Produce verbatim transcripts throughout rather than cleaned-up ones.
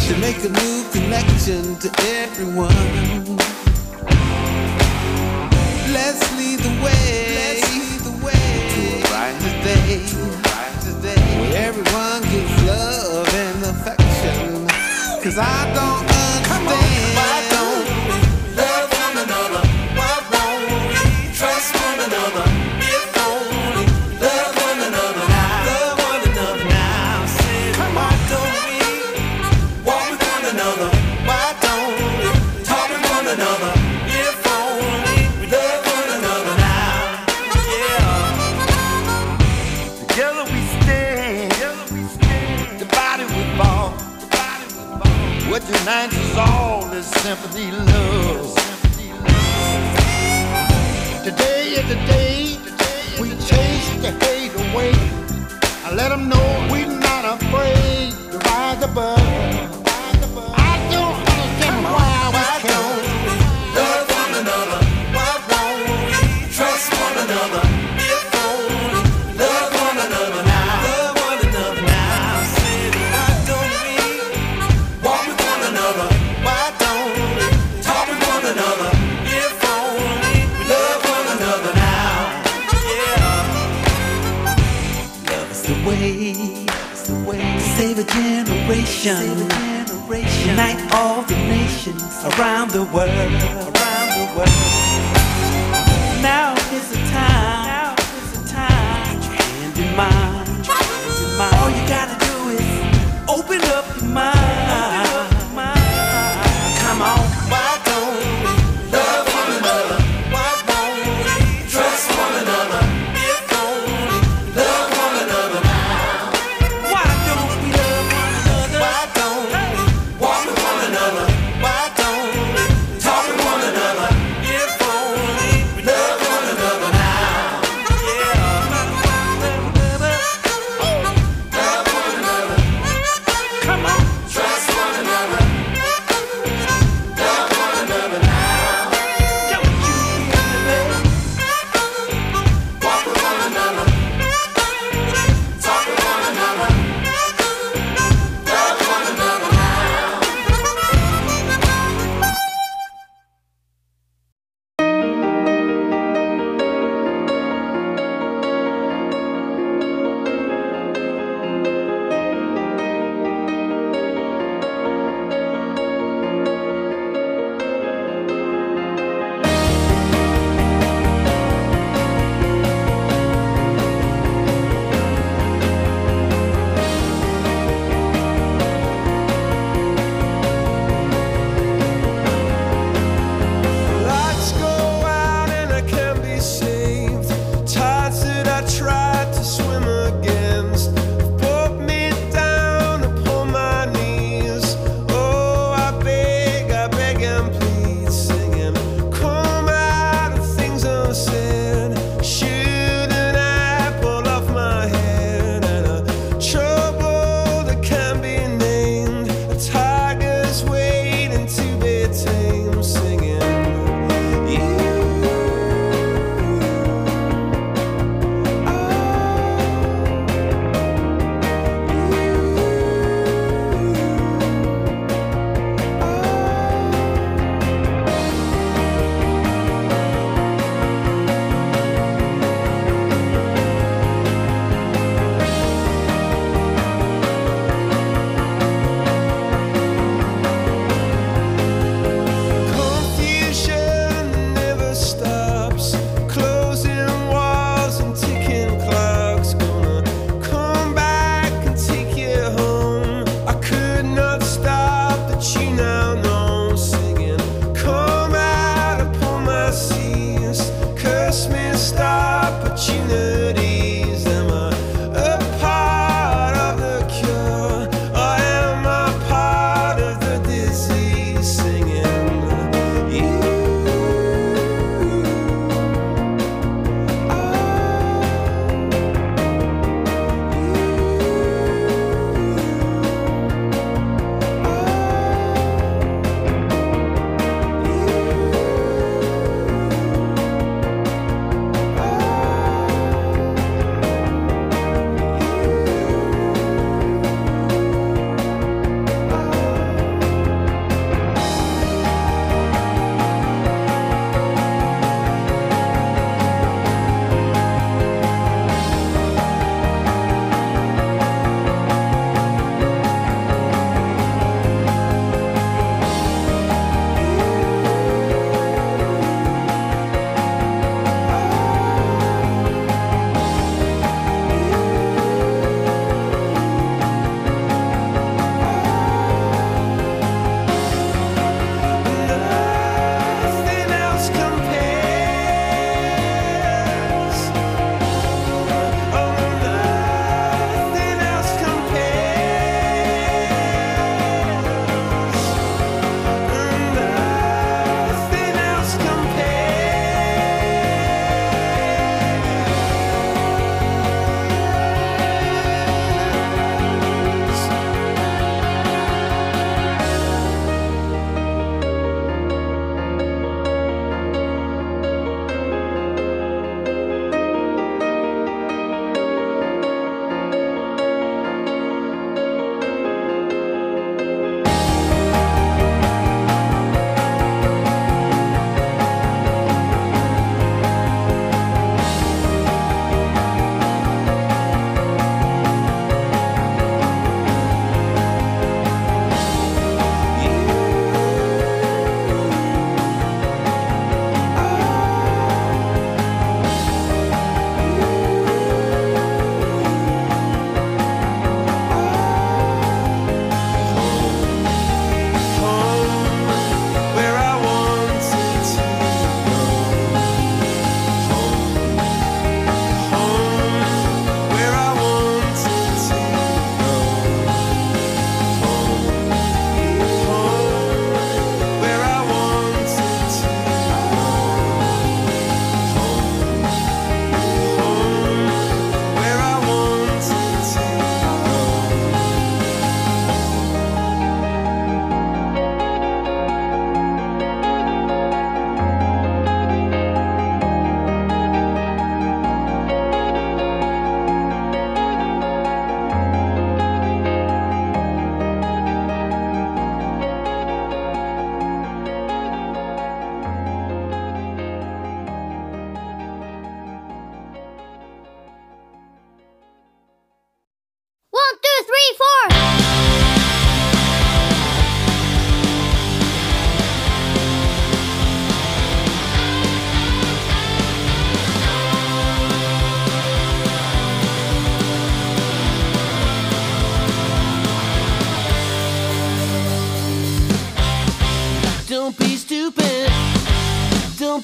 to make a new connection to everyone. Let's lead the way, Let's lead the way to a brighter day, to a brighter day where everyone gives love and affection. Cause I don't understand, why don't we love one another? Why don't we trust one another? If only love one another now, love one another now. Say, why don't we walk with one another? Why don't we talk with one another? If only we love one another now. Yeah. Together we stand, together we stand. Divided we fall. What unites us all is sympathy, love. Today is the day we chase the hate away. I let them know we're not afraid to rise above. I don't understand why we can't love one another. Why won't we trust one another? If only love one another now. Love one another now. Say, why don't we walk with one another? Why don't we talk with one another? If only we love one another now. Yeah. Love is the way, it's the way to save a generation, save a generation. Unite all the nations around the world, around the world. Now is the time, now is the time. Put your hand in mine, put your hand in mine. All you gotta do is open up your mind. Come on, why don't we love one another? Why won't we trust one another? If only love one another now. Why don't we love one another? Why don't we walk with one another? Why don't we talk with one another? If only we love one another now.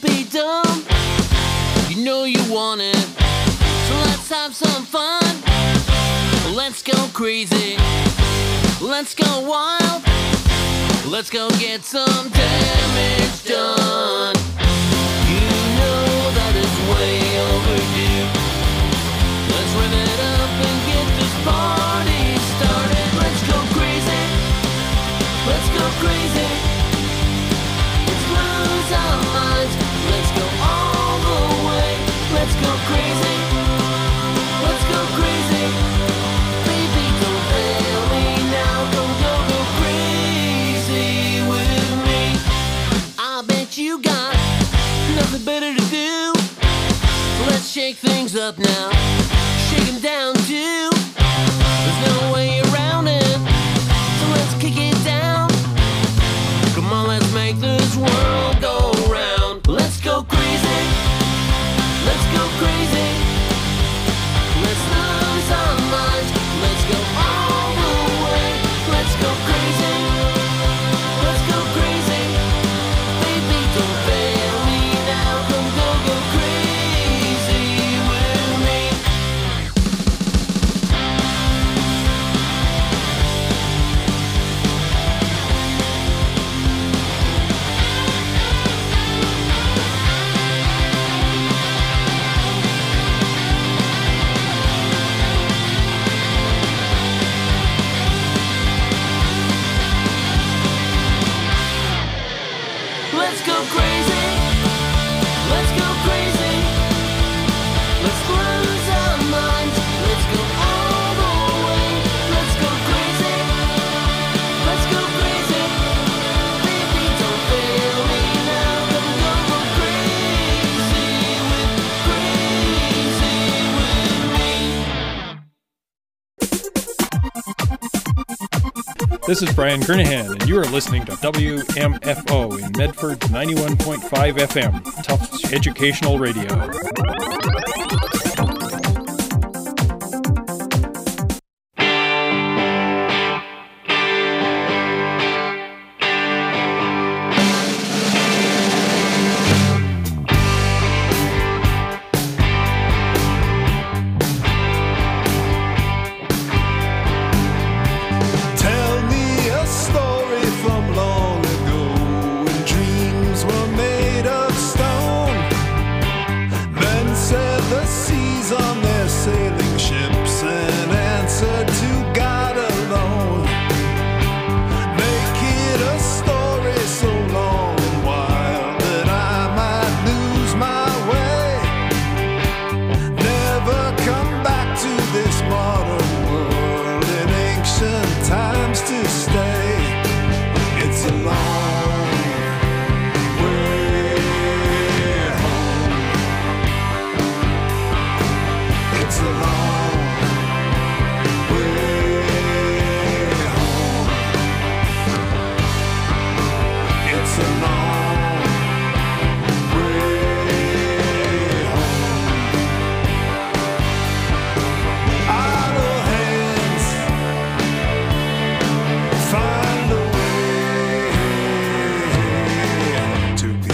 don't be dumb. You know you want it, so let's have some fun. Let's go crazy, let's go wild. Let's go get some damage done. You know that it's way overdue. Let's rev it up and get this party started. Let's go crazy, let's go crazy. Let's lose our minds, let's go all the way. Let's go crazy, let's go crazy. Baby, don't fail me now, don't go, go crazy with me. I bet you got nothing better to do. Let's shake things up now, shake 'em down too. There's no way around it, so let's kick it down. Come on, let's make this world go round. Let's go crazy, let's go crazy. Let's lose our minds, let's go all the way. Let's go crazy, let's go crazy. Baby, don't fail me now, come go, go crazy with me. Let's go crazy, let's go crazy. Let's lose our minds, let's go all the way. Let's go crazy, let's go crazy. Baby, don't fail me now, come go, go crazy with, crazy with me. This is Brian Kernahan, and you are listening to W M F O in Medford ninety-one point five F M, Tufts Educational Radio. Tell me a story from long ago when dreams were made of stone. Men said the seas on their sailing ships and answered to God alone. Make it a story so long and wild that I might lose my way. Never come back to this modern world in ancient times to stay. It's a long way home. It's a long way home. It's a long way home. Idle hands find a way to be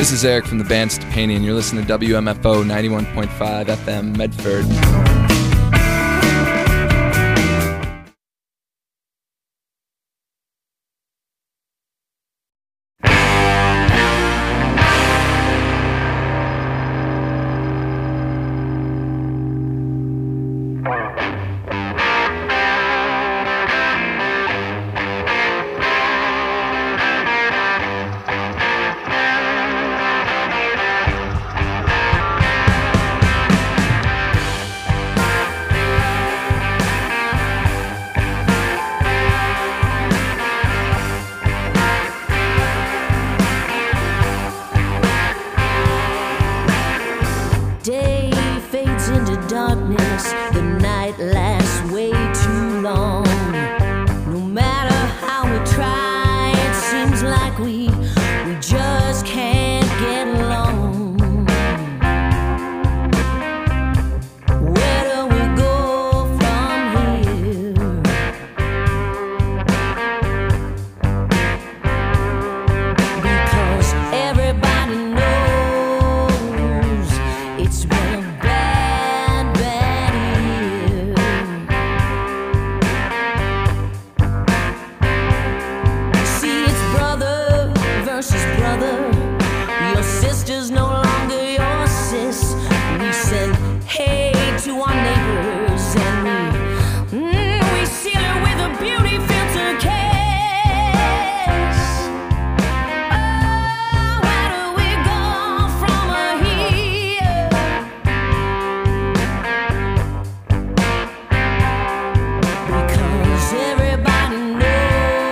This is Eric from the band Stepani, and you're listening to W M F O ninety-one point five F M Medford.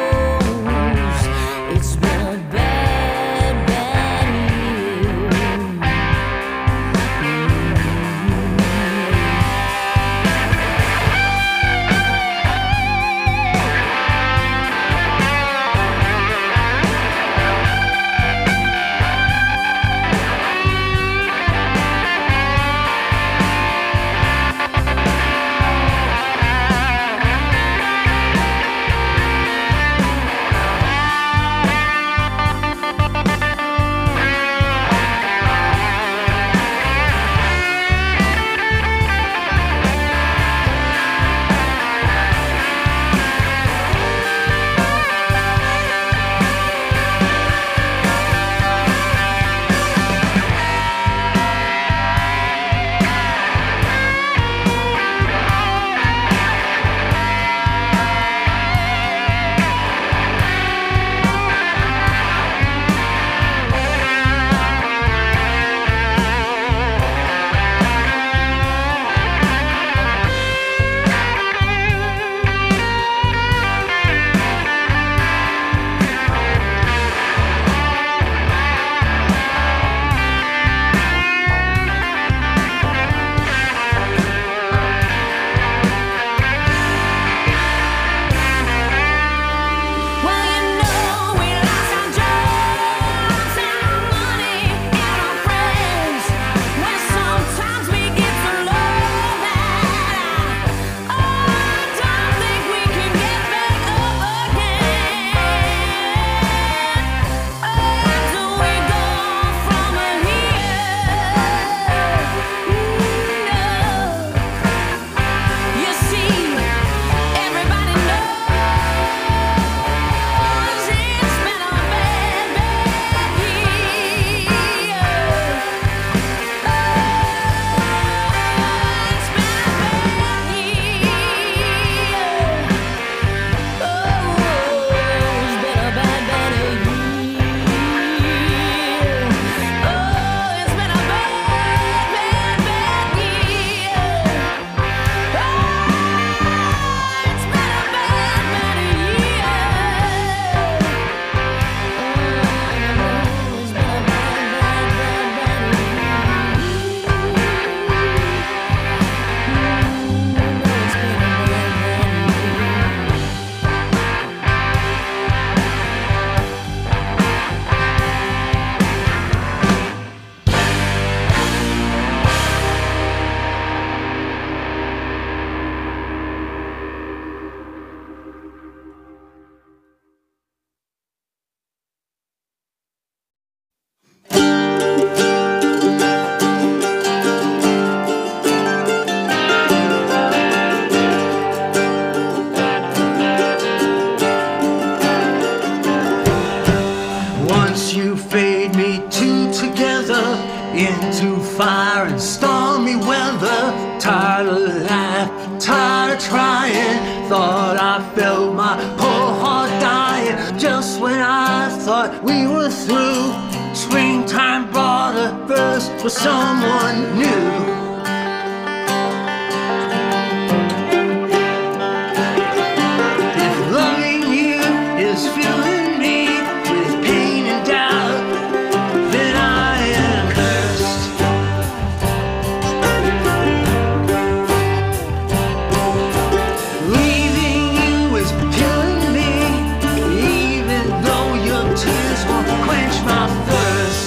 It's been a bad, bad year. into fire and stormy weather. Tired of life, tired of trying. Thought I felt my poor heart dying. Just when I thought we were through, springtime brought a verse for someone new. If loving you is filling me with pain and doubt, then I am cursed. Leaving you is killing me, even though your tears won't quench my thirst.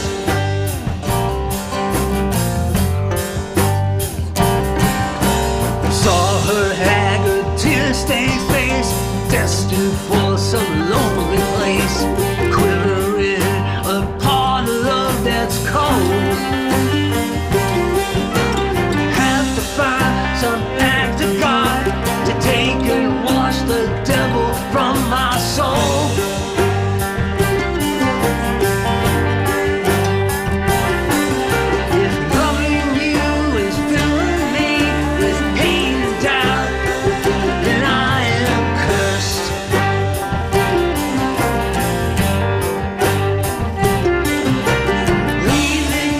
Saw her haggard, tear-stained face, destined for some lonely place, quivering upon a love that's cold. Have to find some act of God to take and wash the devil from my soul. If loving you is filling me with pain and doubt, then I am cursed. Leaving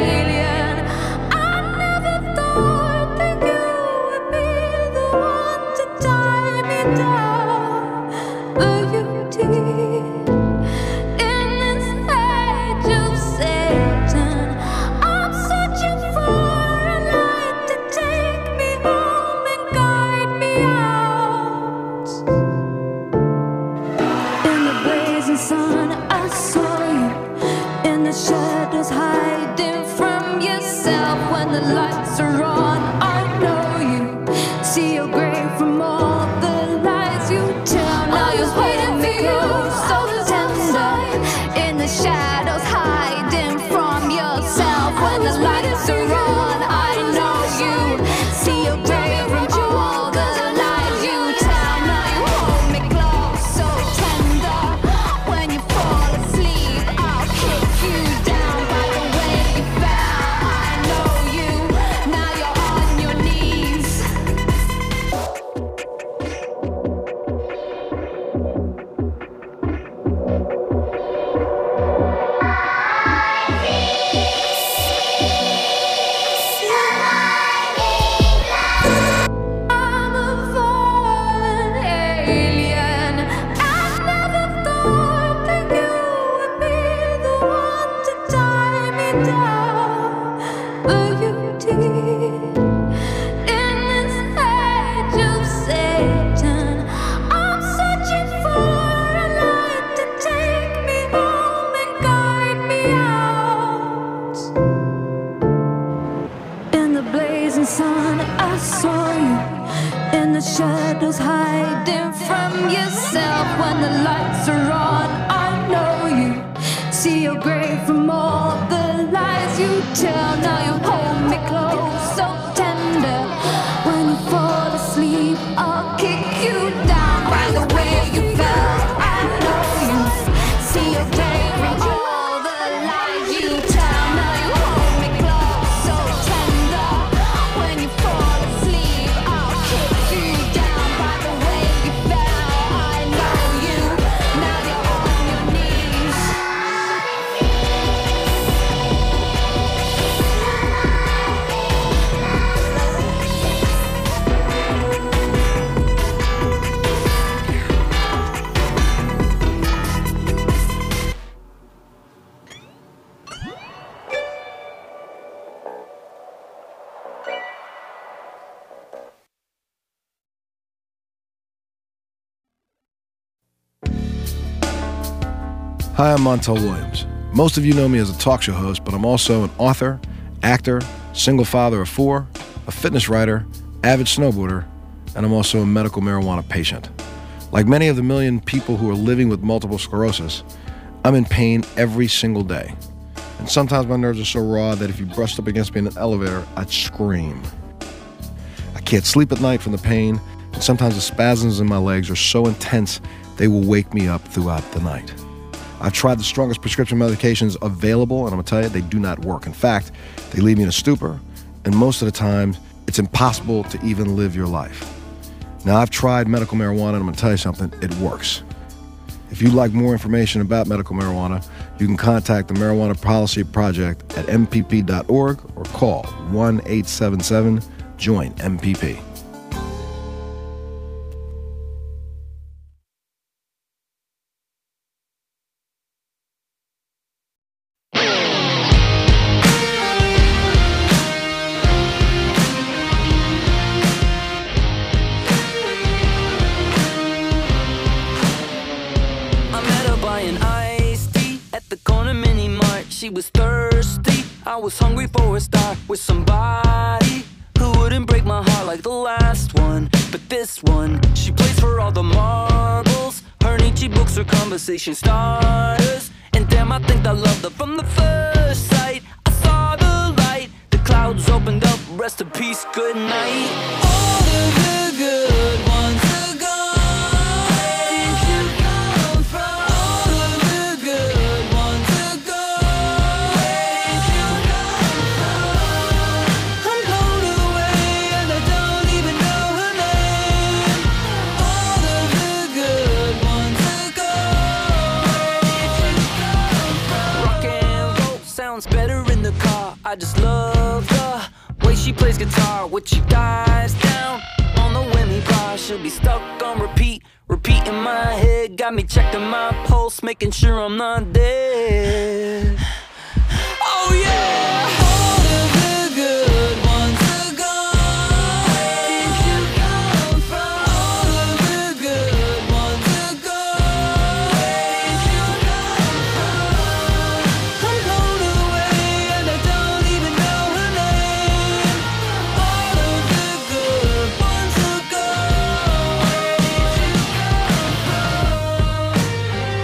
alien. I never thought that you would be the one to tie me down, but you did. In this age of Satan, I'm searching for a light to take me home and guide me out. In the blazing sun, I saw you. In the shadows, hiding from yourself. When the lights are on, I know you. See your grave from all the lies you tell. Now you're waiting for you, so tender. In the shadows, hiding from yourself. When the lights are on, I know you. See your grave from all the lies you tell. Now you hold me close, so tender. When you fall asleep, I'll kick you down by the way you fell. I know you. Now you're on your knees. I'm a fallen alien. I never thought that you would be the one to tie me down, but you did. In this age of Satan, I'm searching for a light to take me home and guide me out. In the blazing sun, I saw you. In the shadows, hiding from yourself. When the lights are on, I know you. See your grave from all the lies you tell. Now you hold me close, so tender. When you fall asleep, I'll kick you down by the way you fell. I know you. See your grave from all the lies you tell. Now you hold me close, so tender. When you fall asleep, I'll kick you down by the way you fell. I know you. Now you're on your knees. Hi, I'm Montel Williams. Most of you know me as a talk show host, but I'm also an author, actor, single father of four, a fitness writer, avid snowboarder, and I'm also a medical marijuana patient. Like many of the million people who are living with multiple sclerosis, I'm in pain every single day. And sometimes my nerves are so raw that if you brushed up against me in an elevator, I'd scream. I can't sleep at night from the pain, and sometimes the spasms in my legs are so intense they will wake me up throughout the night. I've tried the strongest prescription medications available, and I'm gonna tell you, they do not work. In fact, they leave me in a stupor, and most of the time, it's impossible to even live your life. Now, I've tried medical marijuana, and I'm gonna tell you something, it works. If you'd like more information about medical marijuana, you can contact the Marijuana Policy Project at M P P dot org or call one eight seven seven join M P P. She was thirsty, I was hungry for a start with somebody who wouldn't break my heart like the last one. But this one, she plays for all the marbles. Her Nietzsche books are conversation starters. And damn, I think I loved her from the first sight. I saw the light, the clouds opened up, rest in peace, good night. All of the good ones are gone. Where did you come from? All of the good ones are gone. Where did you come from? I'm blown away and I don't even know her name. All of the good ones are gone. Where did you come from? Rock and roll sounds sounds better in the car. I just love the way she plays guitar. When she dies down on the whammy bar, she'll be stuck on repeat, repeat in my head. Got me checking my pulse, making sure I'm not dead. Oh yeah! All of the good ones are gone. Where did you come from? All of the good ones are gone. Where did you come from? I'm blown away and I don't even know her name. All of the good ones are gone. Where did you come from?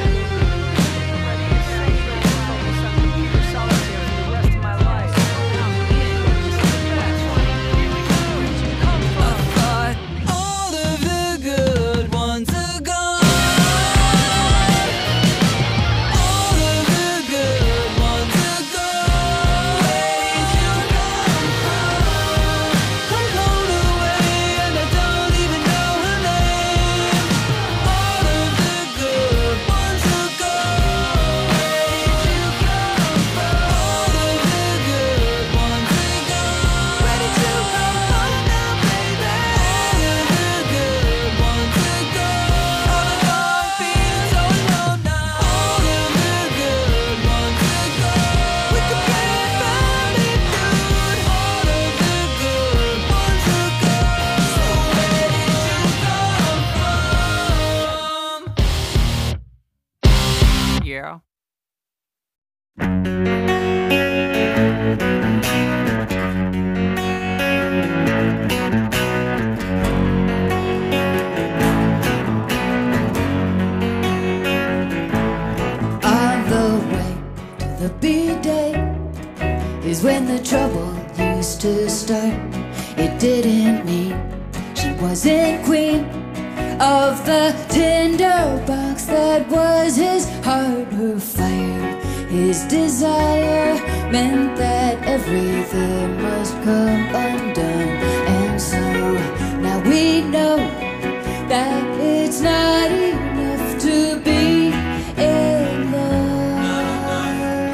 Yeah. On the way to the B-Day is when the trouble used to start. It didn't mean she wasn't queen of the tinderbox that was his heart. Her fire, his desire meant that everything must come undone. And so now we know that it's not enough to be in love.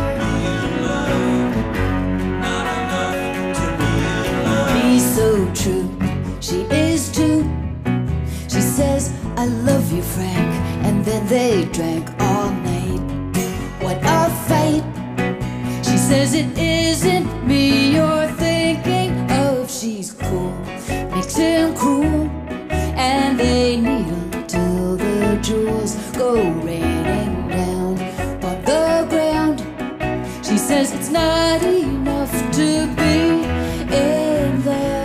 He's so true, she is too. She says, I love you, Frank, and then they drank all night. What a fight! She says it isn't me you're thinking of. She's cool, makes him cruel, and they needle till the jewels go raining down on the ground. She says it's not enough to be in love.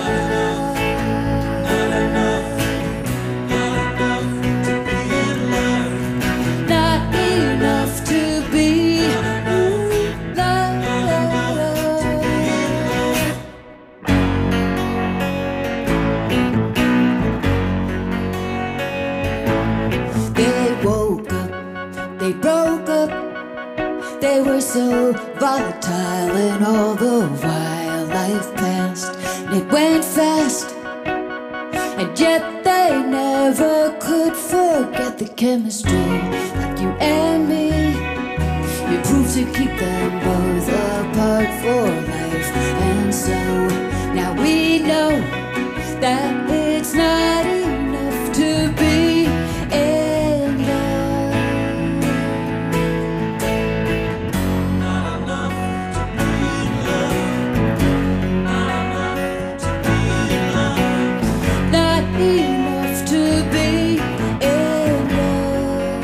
They were so volatile and all the while life passed and it went fast. And yet they never could forget the chemistry like you and me. It proved to keep them both apart for life. And so now we know that it's not enough to be in love. Enough to be in love.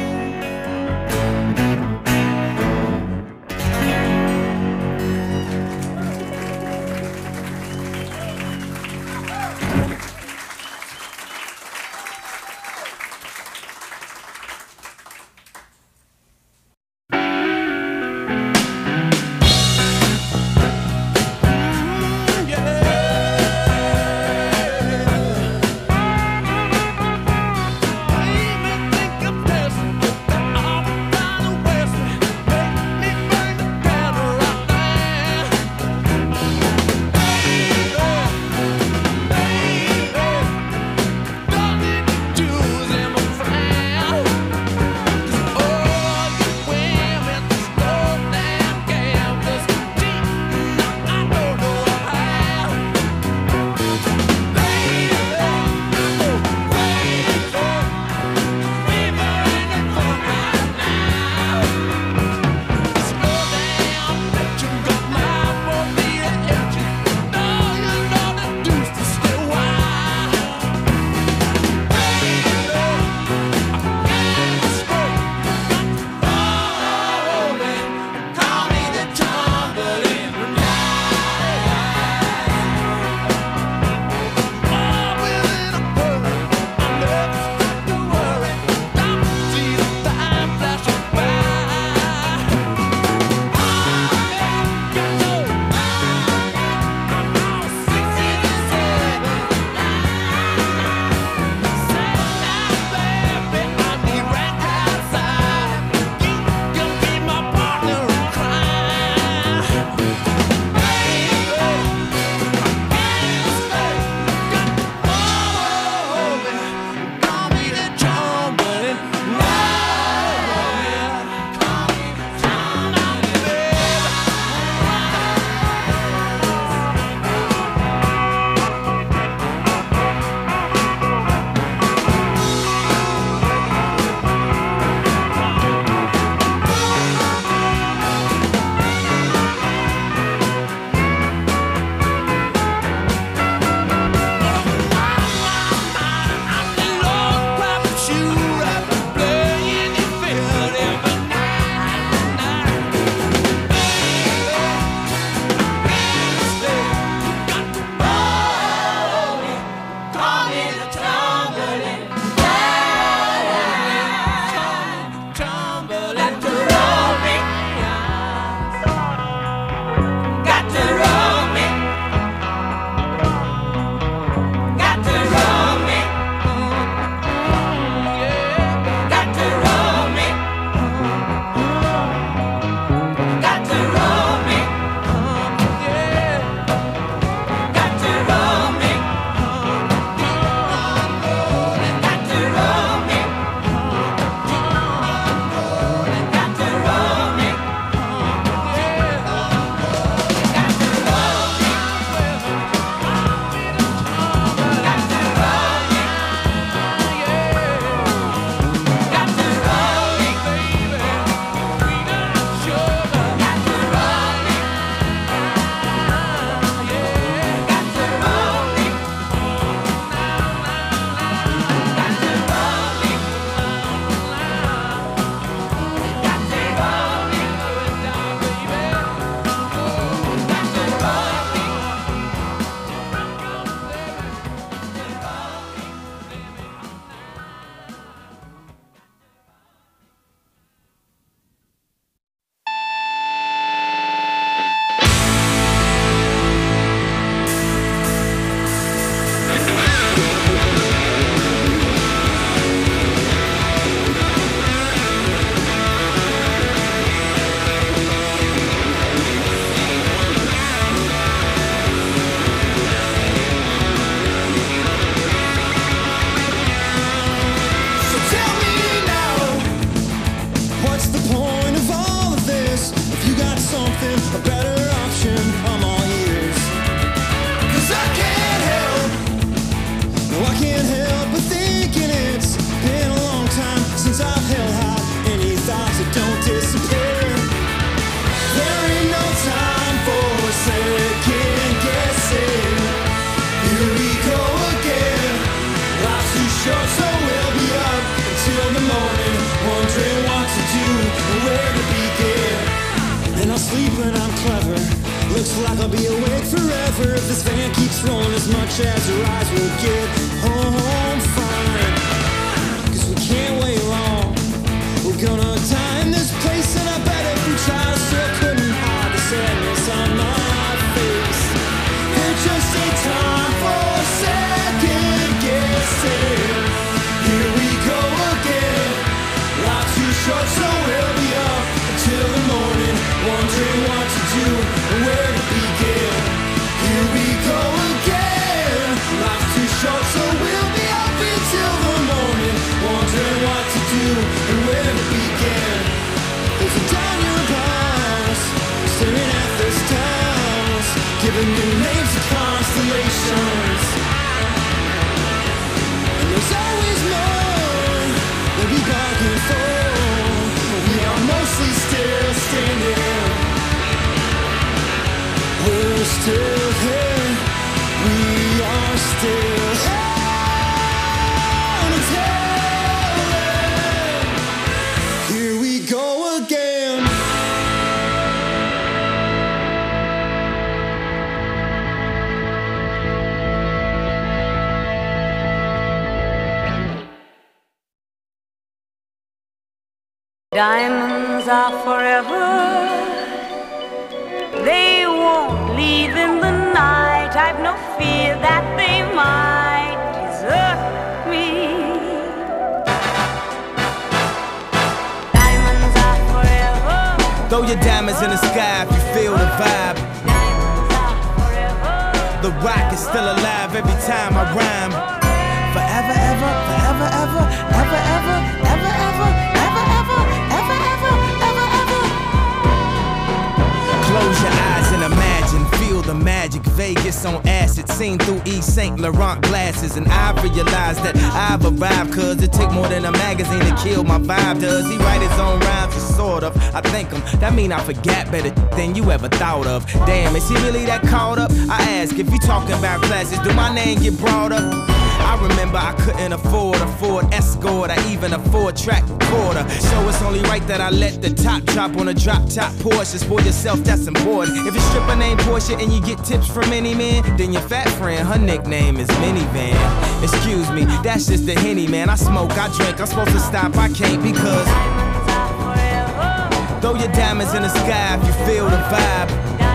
like I'll be awake forever if this van keeps rolling as much as your eyes will get home fine. Cause we can't wait long. We're gonna die in this place, and I bet if we tried, I still couldn't hide the sadness on my face. There's just a time for second guessing. Here we go again. Life too short, so we'll be up until the morning, wondering what to do and where to begin. Here we go again. Life too short, so we'll be up until the morning, wondering what to do and where to begin. There's a diner bus staring at the stars, giving new names to constellations. And there's always more that we bargain for. We are mostly still standing. We're still here. We are still here. Here we go again. Diamonds are forever. They won't leave in the night. I've no fear that they might desert me. Diamonds are forever. Throw your diamonds in the sky if you feel the vibe. Diamonds are forever. The rock is still alive every time I rhyme. Forever, ever, forever, ever, ever, ever, ever, ever, ever, ever, ever, ever, ever, ever. Close your eyes and imagine, feel the magic. Vegas on acid, seen through Yves Saint Laurent glasses. And I realized that I've arrived, cause it take more than a magazine to kill my vibe. Does he write his own rhymes? Sort of, I think him. That mean I forgot better than you ever thought of. Damn, is he really that caught up? I ask, if you talking about classes, do my name get brought up? I remember I couldn't afford a Ford Escort or even a four-track recorder. So it's only right that I let the top drop on a drop-top Porsche. For yourself, that's important. If your stripper named Portia and you get tips from any man, then your fat friend, her nickname is Minivan. Excuse me, that's just the Henny, man. I smoke, I drink, I'm supposed to stop, I can't because throw your diamonds in the sky if you feel the vibe.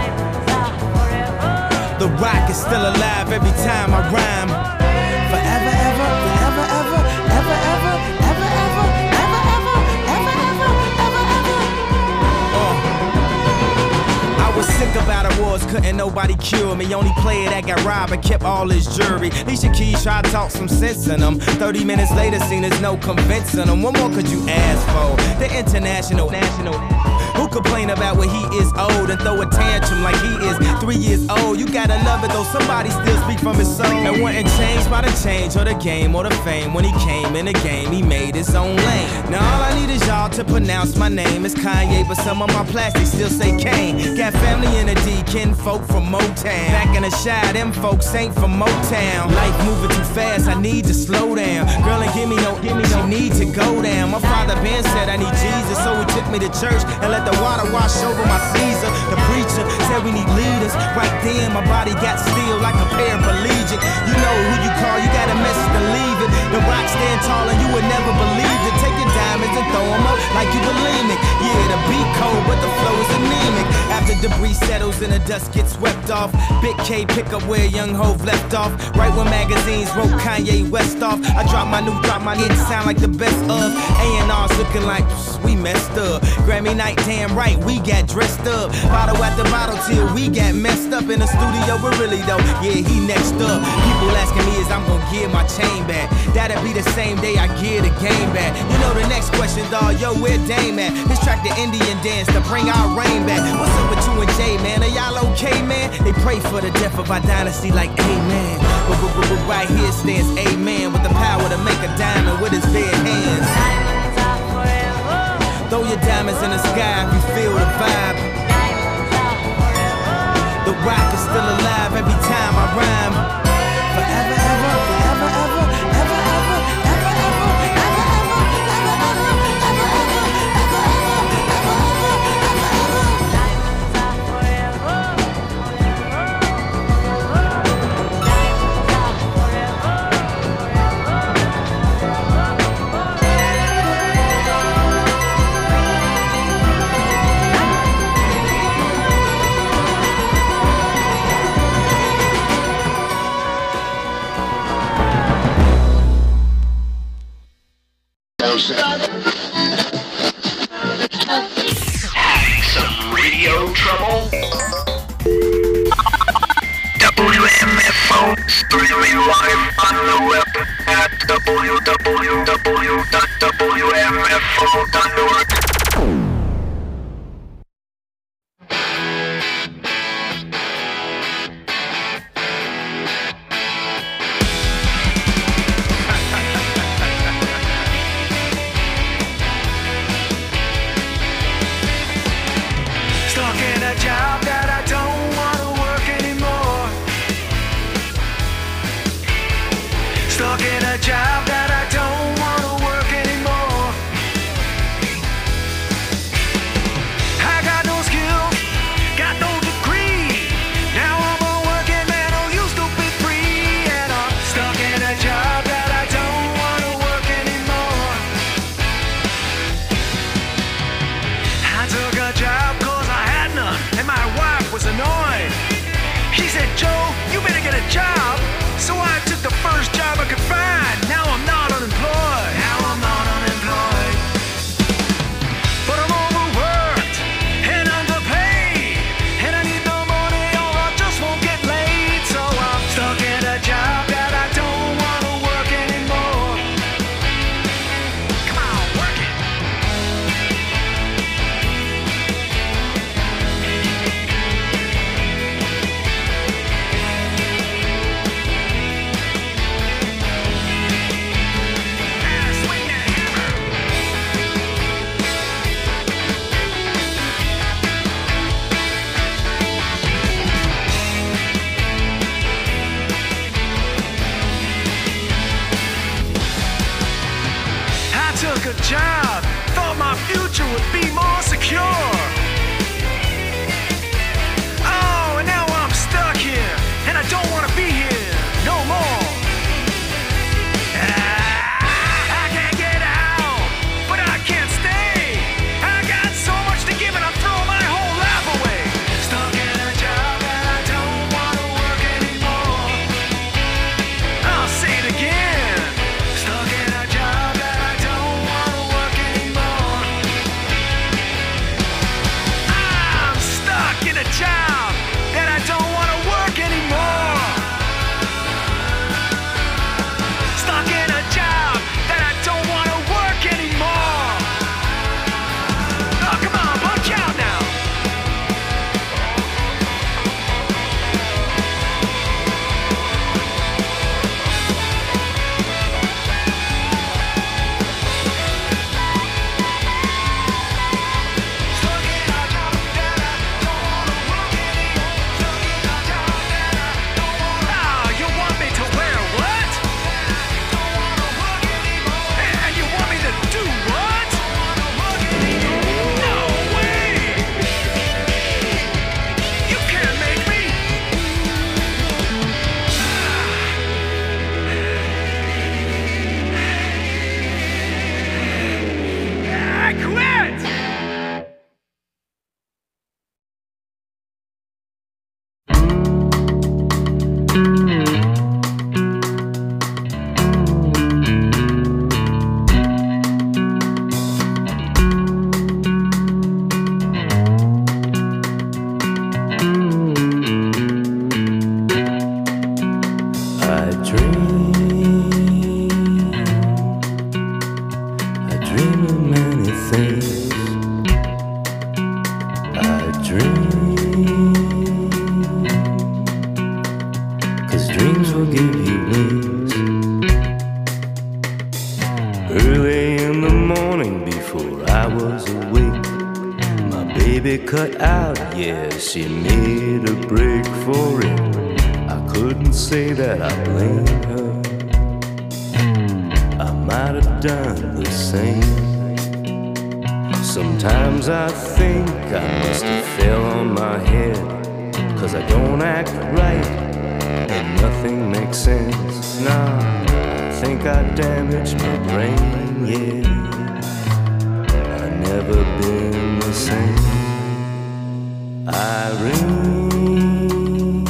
The rock is still alive every time I rhyme. Forever, ever, forever, ever, ever, ever, ever, ever, ever, ever, ever, ever, ever, ever. Uh. I was sick about awards, couldn't nobody cure me. Only player that got robbed and kept all his jewelry. Alicia Keys tried to talk some sense in them. Thirty minutes later, seen there's no convincing them. What more could you ask for? The international, national. Who complain about when he is old and throw a tantrum like he is three years old? You gotta love it though, somebody still speak from his soul. And wasn't changed by the change or the game or the fame. When he came in the game, he made his own lane. Now all I need is y'all to pronounce my name. It's Kanye, but some of my plastics still say Kane. Got family in the D, kin folk from Motown. Back in the Shy, them folks ain't from Motown. Life moving too fast, I need to slow down. Girl, and give me no, give me no need to go down. My father Ben said I need Jesus, so he took me to church and let the water wash over my Caesar. The preacher said we need leaders. Right then, my body got still like a paraplegic. You know who you call, you got a message to leave it. The rock stand tall and you would never believe it. Take your diamonds and throw them up like you bulimic. Yeah, the beat cold, but the flow is anemic. After debris settles and the dust gets swept off, Big K pick up where Young Hov left off. Right when magazines wrote Kanye West off, I drop my new, drop my hit, sound like the best of. A and R's looking like we messed up. Grammy night, damn right, we got dressed up. Bottle after bottle till we got messed up. In the studio, but really though, yeah, he next up. People asking me is I'm gonna give my chain back. That'll be the same day I give the game back. You know the next question, dawg, yo, where Dame at? This track the Indian dance to bring our rain back. What's up with you and Jay, man? Are y'all okay, man? They pray for the death of our dynasty like amen. But, but, but, but right here stands amen with the power to make a diamond with his bare hands. Throw your diamonds in the sky if you feel the vibe. The rock is still alive every time I rhyme. Forever, ever, forever, ever, ever, ever, ever, ever, ever, ever, ever, ever, ever, ever, ever, ever, ever, ever, ever. Having some radio trouble? W M F O streaming live on the web at w w w dot w m f o dot org. Stuck in a job that I don't want to work anymore. Stuck in a job that I don't want to work anymore. I got no skills, got no degree. Now I'm a working man who used to be free. And I'm stuck in a job that I don't want to work anymore. I took a job cause I had none, and my wife was annoyed. She said, Joe, you better get a job. So I took the first job I could find. Now I'm not unemployed. Now I'm not unemployed. But I'm overworked and underpaid, and I need the money or I just won't get laid. So I'm stuck in a job that I don't want to work anymore. Come on, work it. I took a job, thought my future would be more secure. Oh, and now I'm stuck here, and I don't want to be here no more. Ah, I can't get out, but I can't stay. I got so much to give, and I'm throwing my whole life away. Stuck in a job that I don't want to work anymore. I'll say it again. Stuck in a job that I don't want to work anymore. I'm stuck in a job that I don't want to work anymore. Stuck in a job that I don't want to work anymore. Oh, come on, punch out now. Ah, you want me to wear what? And you want me to do what? No way! You can't make me! I quit! I dream, I dream of many things. I dream, 'cause dreams will give you wings. Early in the morning before I was awake, my baby cut out, yeah, she made a break for it. I couldn't say that I blame her. I might have done the same. Sometimes I think I must have fell on my head, 'cause I don't act right and nothing makes sense. Nah, I think I damaged my brain, yeah. I've never been the same. Irene,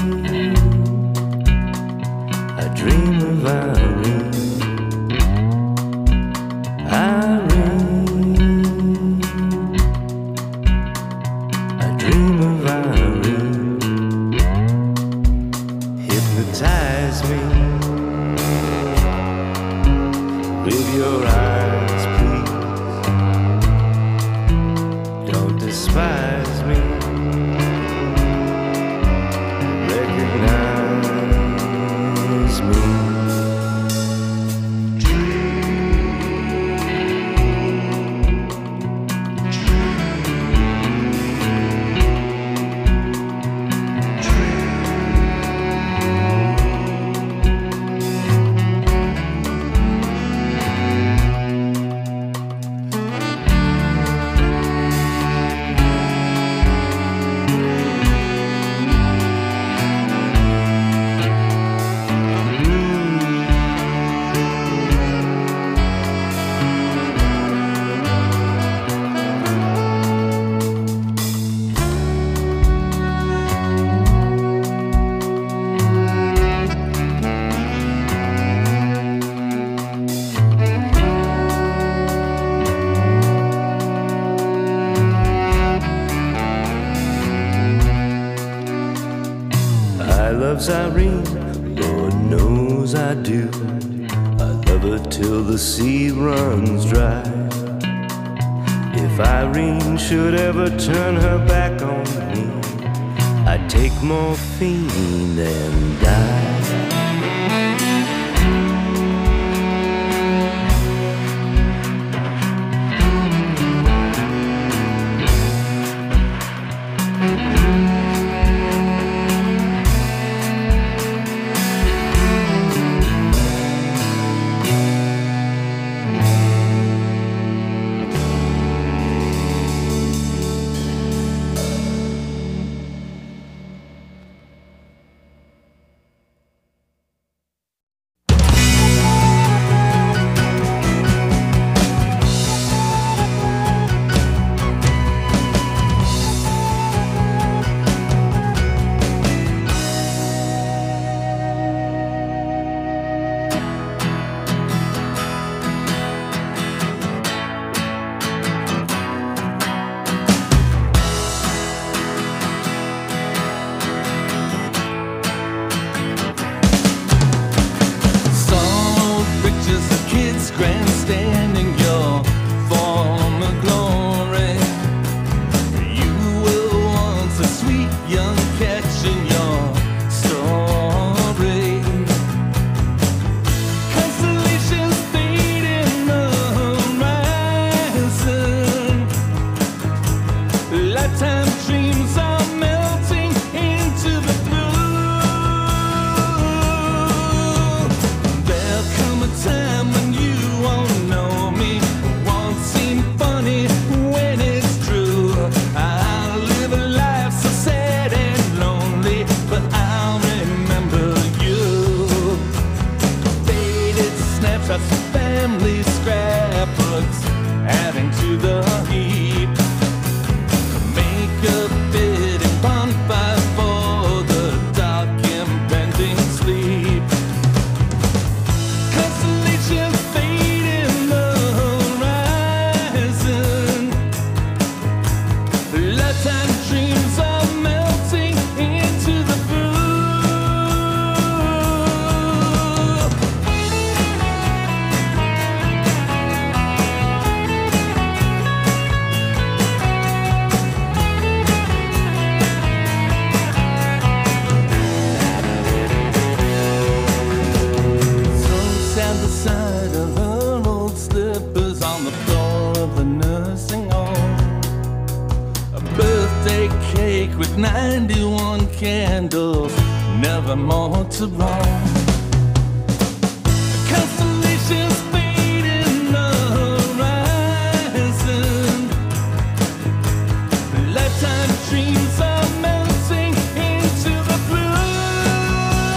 I dream of Irene. I hypnotize me. With your eyes, please, don't despise me. Recognize me. Irene, Lord knows I do. I love her till the sea runs dry. If Irene should ever turn her back on me, I'd take morphine and die. ninety-one candles, never more to wrong. Constellations fade in the horizon. Lifetime dreams are melting into the blue.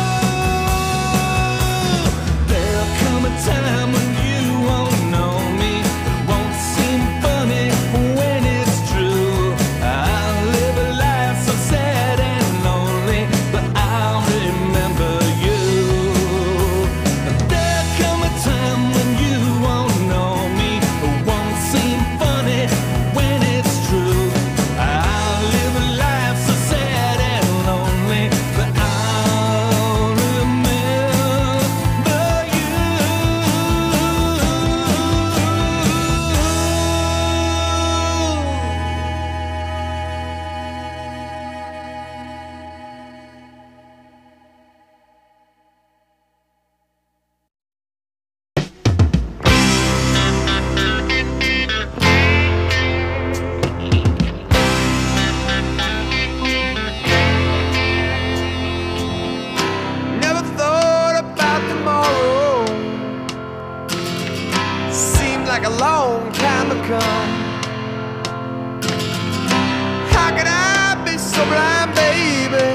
There'll come a time when you won't know me. It won't seem funny when it's true. I'll live a life so sad and lonely, but I'll remember you. There'll come a time when come. How could I be so blind, baby,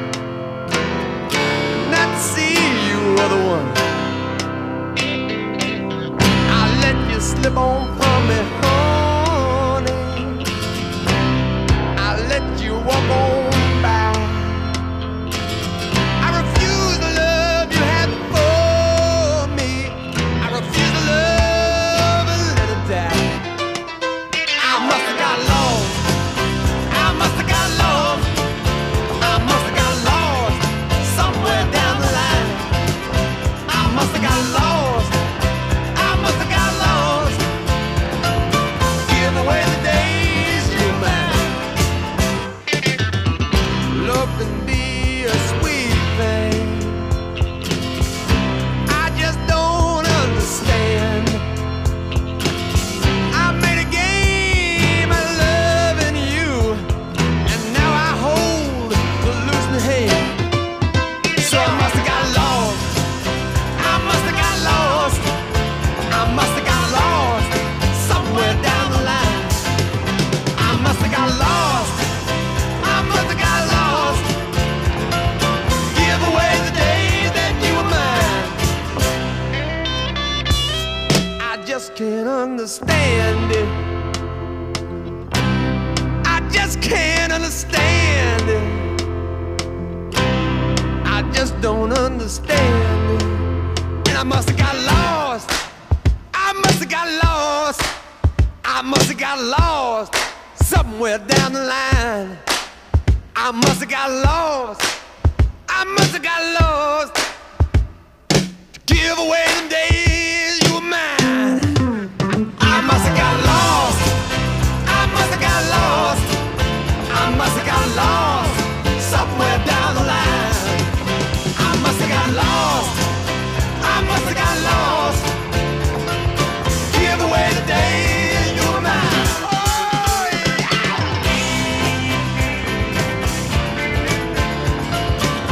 not to see you are the one? I let you slip on from me, honey. I let you walk on by. I refuse to love you had for me. I refuse to love and let it die. I must have got lost. I must have got lost. I must have got lost somewhere down the line. I must have got lost. I must have got lost. Give away the days you're mine. Love can be a sweet thing. I just don't understand. I made a game of loving you, and now I hold the losing hand. So I must have got lost. I must have got lost. I must have got lost somewhere down the line. I must have got lost. I must have got lost. Give away the days that you were mine. I just can't understand it. I just can't understand it. I just don't understand it. And I must have got lost. I must have got lost. I must have got lost somewhere down the line. I must have got lost.